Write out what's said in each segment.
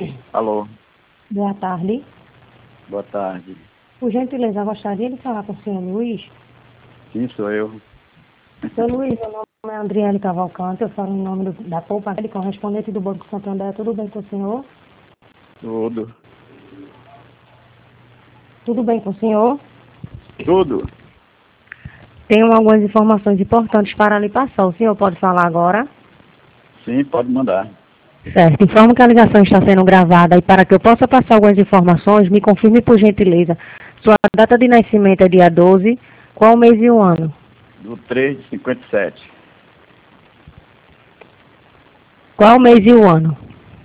Alô, Boa tarde. boa tarde. Por gentileza, gostaria de falar com o senhor Luiz. Sim, sou eu. Seu Luiz, meu nome é Andriele Cavalcante, eu falo em nome da Poupa, correspondente do Banco Santander. Tudo bem com o senhor? Tudo. Tudo bem com o senhor? Tudo? Tenho algumas informações importantes para lhe passar. O senhor pode falar agora? Sim, pode mandar. Certo. Informo que a ligação está sendo gravada e para que eu possa passar algumas informações, me confirme por gentileza. Sua data de nascimento é dia 12. Qual o mês e o ano? Do 3 de 57. Qual o mês e o ano?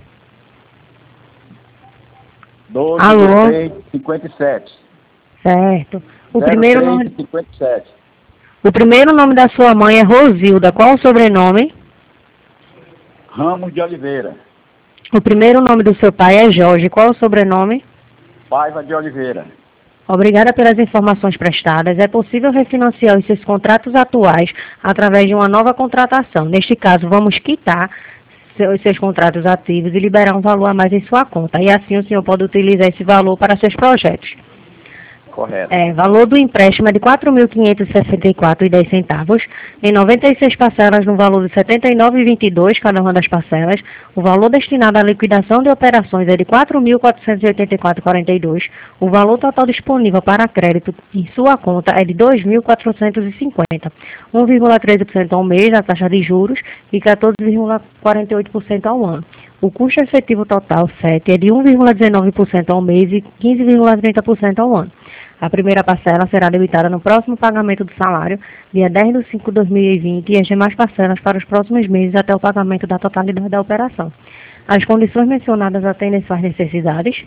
12 do Alô? 3 de 57. Certo. O 03 primeiro nome, de 57. o primeiro nome da sua mãe é Rosilda. Qual o sobrenome? Ramos de Oliveira. O primeiro nome do seu pai é Jorge. Qual o sobrenome? Paiva de Oliveira. Obrigada pelas informações prestadas. É possível refinanciar os seus contratos atuais através de uma nova contratação. Neste caso, vamos quitar os seus contratos ativos e liberar um valor a mais em sua conta. E assim o senhor pode utilizar esse valor para seus projetos. Correto. Valor do empréstimo é de R$ 4.564,10, em 96 parcelas no valor de R$ 79,22 cada uma das parcelas. O valor destinado à liquidação de operações é de R$ 4.484,42. O valor total disponível para crédito em sua conta é de R$ 2.450, 1,13% ao mês na taxa de juros e 14,48% ao ano. O custo efetivo total FET é de 1,19% ao mês e 15,30% ao ano. A primeira parcela será debitada no próximo pagamento do salário, dia 10 de 5 de 2020, e as demais parcelas para os próximos meses até o pagamento da totalidade da operação. As condições mencionadas atendem suas necessidades?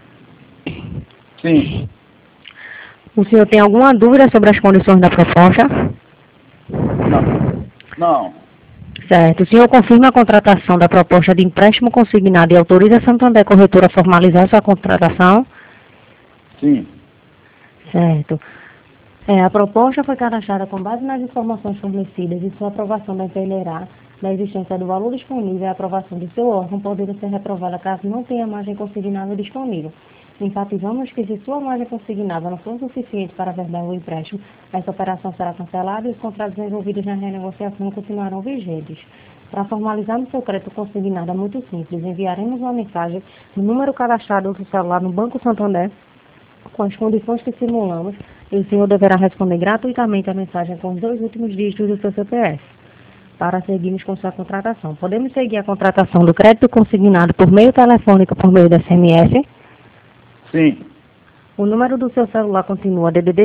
Sim. O senhor tem alguma dúvida sobre as condições da proposta? Não. Certo. O senhor confirma a contratação da proposta de empréstimo consignado e autoriza a Santander Corretora a formalizar sua contratação? Sim. Certo. A proposta foi cadastrada com base nas informações fornecidas e sua aprovação dependerá da existência do valor disponível e a aprovação do seu órgão, podendo ser reprovada caso não tenha margem consignável disponível. Enfatizamos que se sua margem consignável não for suficiente para verdade o empréstimo, essa operação será cancelada e os contratos envolvidos na renegociação continuarão vigentes. Para formalizarmos seu crédito consignado é muito simples. Enviaremos uma mensagem no número cadastrado do celular no Banco Santander com as condições que simulamos, e o senhor deverá responder gratuitamente a mensagem com os 2 últimos dígitos do seu CPF, para seguirmos com sua contratação. Podemos seguir a contratação do crédito consignado por meio telefônico por meio da SMS? Sim. O número do seu celular continua DDD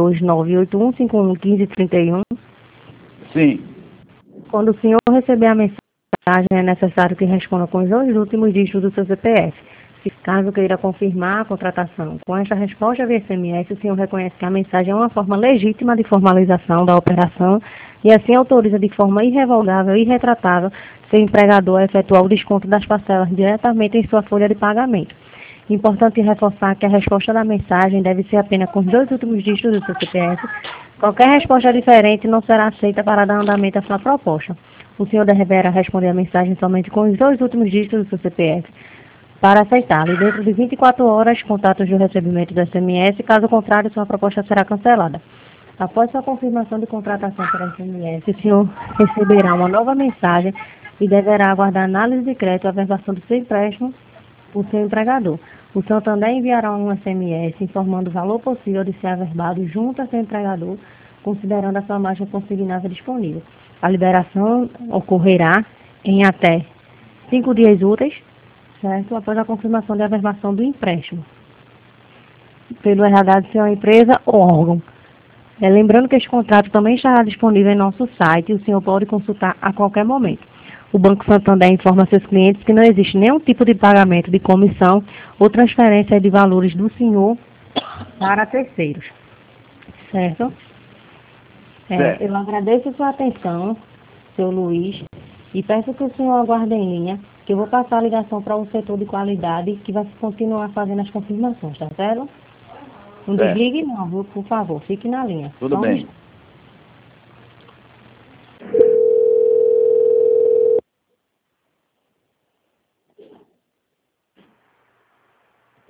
92981511531. Sim. Quando o senhor receber a mensagem, é necessário que responda com os 2 últimos dígitos do seu CPF. Caso queira confirmar a contratação com esta resposta via SMS, o senhor reconhece que a mensagem é uma forma legítima de formalização da operação e assim autoriza de forma irrevogável e irretratável seu empregador a efetuar o desconto das parcelas diretamente em sua folha de pagamento. Importante reforçar que a resposta da mensagem deve ser apenas com os 2 últimos dígitos do seu CPF. Qualquer resposta diferente não será aceita para dar andamento à sua proposta. O senhor deverá responder a mensagem somente com os 2 últimos dígitos do seu CPF. Para aceitá-lo, e dentro de 24 horas, contatos do recebimento do SMS, caso contrário, sua proposta será cancelada. Após sua confirmação de contratação pela SMS, o senhor receberá uma nova mensagem e deverá aguardar análise de crédito e averbação do seu empréstimo por seu empregador. O Santander enviará um SMS informando o valor possível de ser averbado junto a seu empregador, considerando a sua margem consignável disponível. A liberação ocorrerá em até 5 dias úteis, certo? Após a confirmação de averbação do empréstimo pelo RH de sua empresa ou órgão. Lembrando que este contrato também estará disponível em nosso site e o senhor pode consultar a qualquer momento. O Banco Santander informa seus clientes que não existe nenhum tipo de pagamento de comissão ou transferência de valores do senhor para terceiros, certo? Certo. Eu agradeço sua atenção, seu Luiz, e peço que o senhor aguarde em linha, que eu vou passar a ligação para o setor de qualidade, que vai continuar fazendo as confirmações, tá certo? Não desligue não, viu? Por favor, fique na linha. Tudo Só um bem. instante.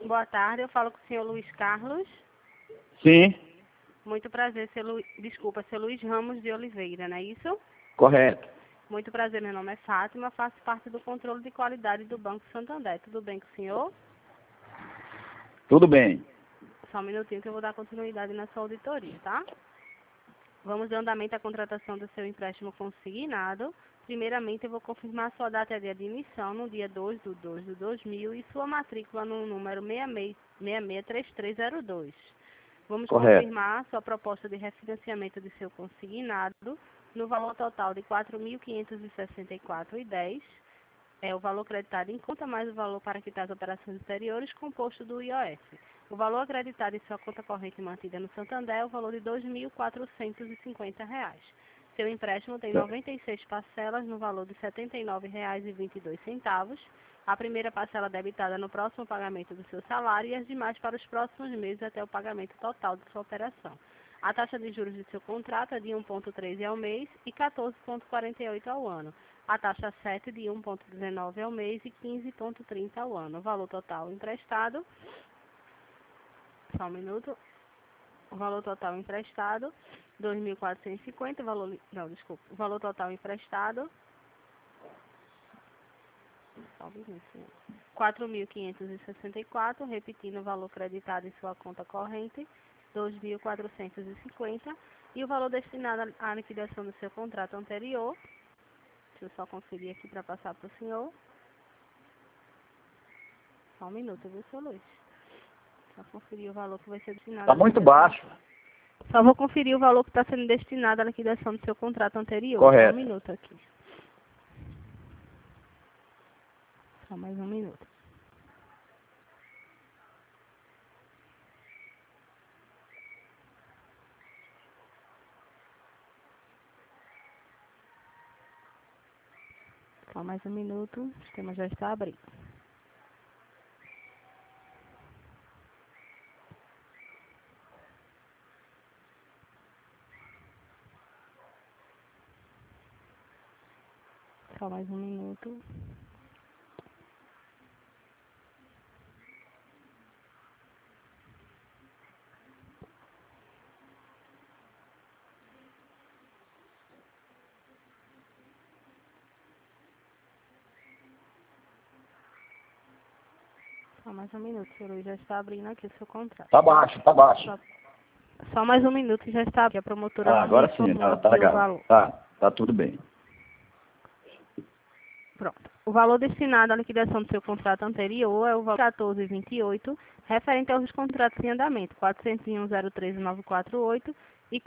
Boa tarde, eu falo com o senhor Luiz Carlos. Sim, Muito prazer, seu Luiz Ramos de Oliveira, não é isso? correto. Muito prazer, meu nome é Fátima, faço parte do controle de qualidade do Banco Santander. Tudo bem com o senhor? Tudo bem. Só um minutinho que eu vou dar continuidade na sua auditoria, tá? Vamos dar andamento à contratação do seu empréstimo consignado. Primeiramente, eu vou confirmar sua data de admissão no dia 2/2/2000 e sua matrícula no número 663302. Vamos Correto. confirmar sua proposta de refinanciamento de seu consignado no valor total de R$ 4.564,10. É o valor acreditado em conta mais o valor para quitar as operações anteriores composto do IOF. O valor acreditado em sua conta corrente mantida no Santander é o valor de R$ 2.450. Seu empréstimo tem 96 parcelas no valor de R$ 79,22. A primeira parcela debitada no próximo pagamento do seu salário e as demais para os próximos meses até o pagamento total de sua operação. A taxa de juros de seu contrato é de 1,13 ao mês e 14,48 ao ano. A taxa 7 de 1,19 ao mês e 15,30 ao ano. O valor total emprestado, só um minuto, o valor total emprestado, 2.450, o valor total emprestado, só um minuto, 4.564, repetindo o valor creditado em sua conta corrente, 2.450, e o valor destinado à liquidação do seu contrato anterior. Deixa eu só conferir aqui para passar para o senhor. Só um minuto, viu, seu Luiz? Só conferir o valor que vai ser destinado. Está muito baixo. Só vou conferir o valor que está sendo destinado à liquidação do seu contrato anterior. Correto. Só um minuto aqui. Só mais um minuto. Só mais um minuto. O sistema já está abrindo. Só mais um minuto. Só mais um minuto, seu Luiz já está abrindo aqui o seu contrato. Está baixo, está baixo. Só mais um minuto e já está abrindo. A promotora Ah, agora me sim, informou tá aqui o legal. valor. Tá tudo bem. Pronto. O valor destinado à liquidação do seu contrato anterior é o valor 14,28, referente aos contratos em andamento, 401.013.948 e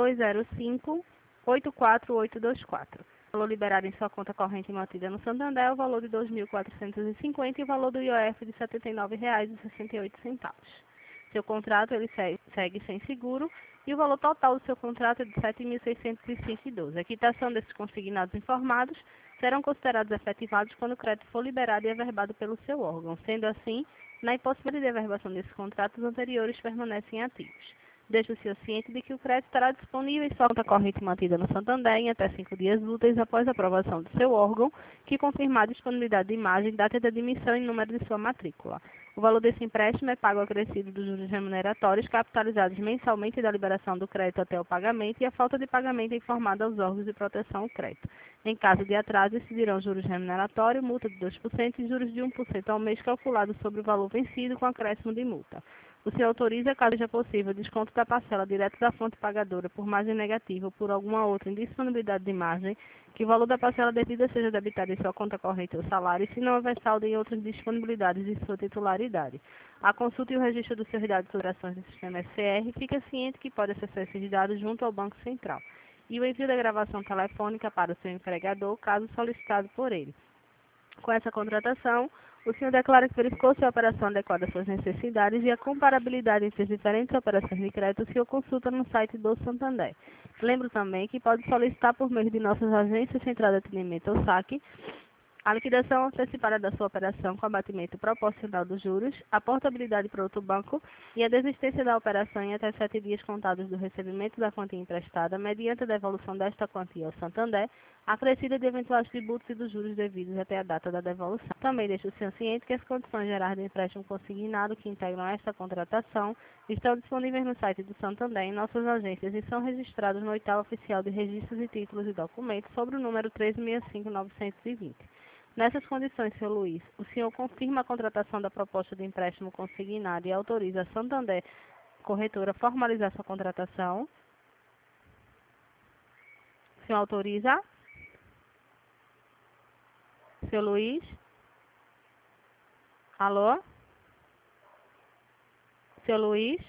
4205.84824. O valor liberado em sua conta corrente mantida no Santander é o valor de 2.450 e o valor do IOF de R$ 79,68. Seu contrato ele segue sem seguro e o valor total do seu contrato é de R$ 7.605,12. A quitação desses consignados informados serão considerados efetivados quando o crédito for liberado e averbado pelo seu órgão. Sendo assim, na impossibilidade de averbação desses contratos, os anteriores permanecem ativos. Deixe o senhor ciente de que o crédito estará disponível em sua conta corrente mantida no Santander em até 5 dias úteis após a aprovação do seu órgão, que confirmar a disponibilidade de imagem, data de admissão e número de sua matrícula. O valor desse empréstimo é pago acrescido dos juros remuneratórios capitalizados mensalmente da liberação do crédito até o pagamento e a falta de pagamento é informada aos órgãos de proteção ao crédito. Em caso de atraso, incidirão juros remuneratórios, multa de 2% e juros de 1% ao mês calculado sobre o valor vencido com acréscimo de multa. O senhor autoriza, caso seja possível, o desconto da parcela direto da fonte pagadora por margem negativa ou por alguma outra indisponibilidade de margem, que o valor da parcela devida seja debitado em sua conta corrente ou salário, se não houver saldo em outras disponibilidades de sua titularidade. A consulta e o registro dos seus dados de operações do sistema SCR, fica ciente que pode acessar esses dados junto ao Banco Central. E o envio da gravação telefônica para o seu empregador, caso solicitado por ele. Com essa contratação, o senhor declara que verificou se a operação adequada às suas necessidades e a comparabilidade entre as diferentes operações de crédito o senhor consulta no site do Santander. Lembro também que pode solicitar por meio de nossas agências centrais de atendimento ou saque A liquidação antecipada da sua operação com abatimento proporcional dos juros, a portabilidade para outro banco e a desistência da operação em até 7 dias contados do recebimento da quantia emprestada, mediante a devolução desta quantia ao Santander, acrescida de eventuais tributos e dos juros devidos até a data da devolução. Também deixa o senhor ciente que as condições gerais do empréstimo consignado que integram esta contratação estão disponíveis no site do Santander em nossas agências e são registrados no Oitavo Oficial de Registros e Títulos e Documentos sobre o número 1365-920. Nessas condições, senhor Luiz, o senhor confirma a contratação da proposta de empréstimo consignado e autoriza a Santander Corretora a formalizar sua contratação? O senhor autoriza? Senhor Luiz? Alô? Senhor Luiz?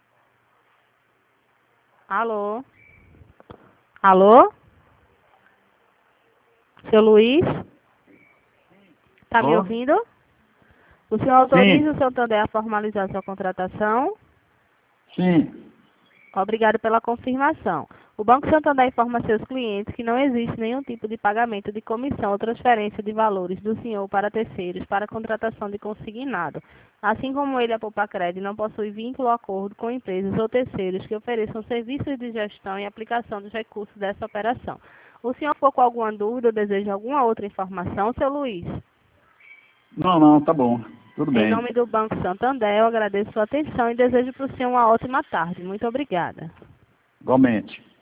Alô? Alô? Senhor Luiz? Está me Alô? ouvindo? O senhor autoriza Sim. o Santander a formalizar sua contratação? Sim. Obrigado pela confirmação. O Banco Santander informa a seus clientes que não existe nenhum tipo de pagamento de comissão ou transferência de valores do senhor para terceiros para a contratação de consignado. Assim como ele, a Poupacred, não possui vínculo ou acordo com empresas ou terceiros que ofereçam serviços de gestão e aplicação dos recursos dessa operação. O senhor ficou com alguma dúvida ou deseja alguma outra informação, seu Luiz? Não, tá bom. Tudo Em bem. nome do Banco Santander, eu agradeço sua atenção e desejo para o senhor uma ótima tarde. Muito obrigada. Igualmente.